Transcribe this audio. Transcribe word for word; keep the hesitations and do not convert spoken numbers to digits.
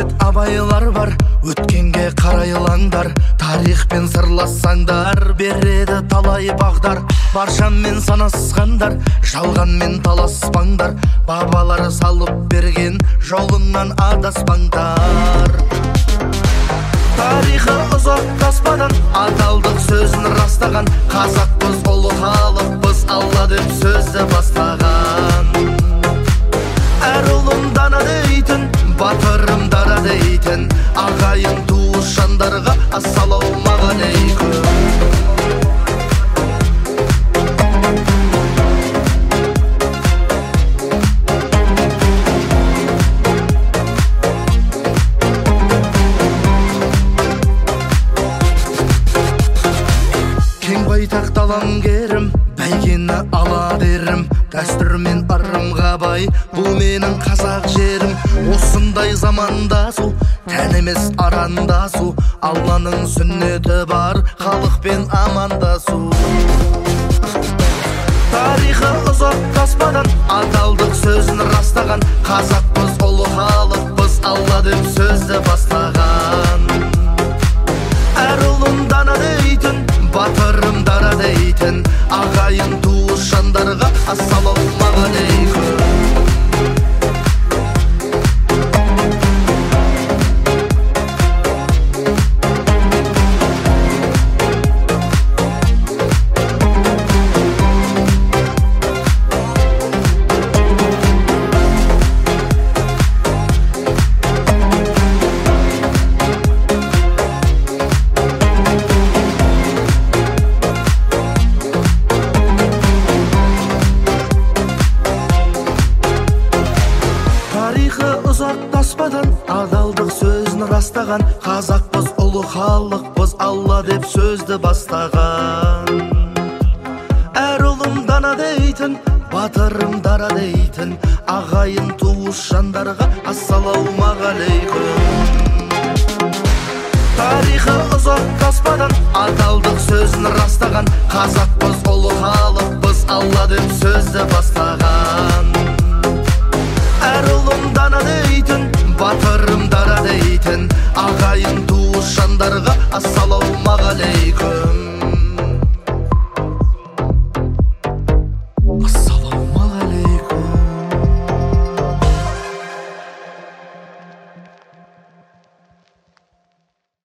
өсиет абайлар бар, өткенге қарайлаңдар, тарихпен сырлассаңдар, береді талай бағдар. Баршаммен санасқандар, жалғанмен таласпаңдар, бабалар салып берген жолыңнан адаспаңдар. Тарихы ұзақ таспадан адалдық сөзін растаған, қазақпыз, ұлы халықпыз, Алла деп сөзді бастаған. Әр ұлым дана дейтін, батырым дара дейтін, ағайын туыс жандарға ассалаумағалейкум. Кең байтақ даламгерім, бәйгені ала дерім, дәстүрмен ырымға бай, бұл менің қазақ жерім. Осындай замандасу, тән емес арандасу, Алланың сүннеті бар, халықпен амандасу. Тарихы ұзақ таспадан адалдық сөзін растаған, қазақпыз, ұлы халықпыз, Алла деп сөзді бастаған. Әр ұлым дана дейтін, батырым дара дейтін, ағайын туыс жандарға ассалаумағалейкум. Ұзақ таспадан адалдық сөзін растаған, қазақпыз, ұлы халықпыз, Алла деп сөзді бастаған. Әр ұлым дана дейтін, батырым дара дейтін, ағайын туыс жандарға ассалаумағалейкум. Тарихы ұзақ таспадан адалдық сөзін растаған, қазақпыз, ұлы халықпыз, Алла деп сөзді бастаған. Әр ұлым дана дейтін, батырым дара дейтін, ағайын туыс жандарға ассалаумағалейкум.